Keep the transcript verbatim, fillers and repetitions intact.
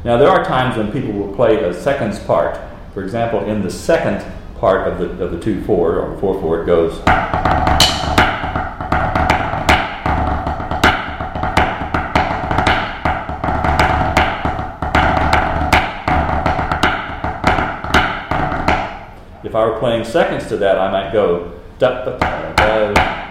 Now there are times when people will play a seconds part. For example, in the second part of the of the two four or four four, it goes. If I were playing seconds to that, I might go da da da da